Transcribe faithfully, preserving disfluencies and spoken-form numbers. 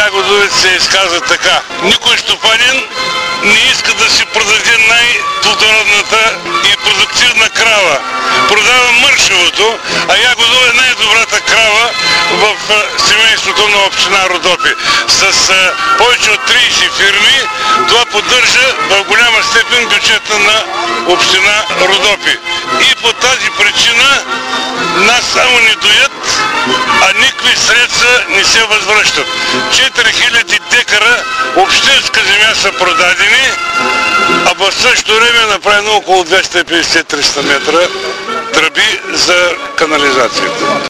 Ягодовец се изказа така: никой стопанин не иска да си продаде най-плодородната и продуктивна крава. Продава мършевото, а Ягодово е най-добрата крава в семейството на община Родопи. С а, повече от трийсет фирми това поддържа в голяма степен бюджета на община Родопи. И по тази причина нас само ни доят, а никакви средства не се възвръщат. четири хиляди декара общинска земя са продадени, а в същото време е направено около двеста и петдесет до триста метра тръби за канализацията.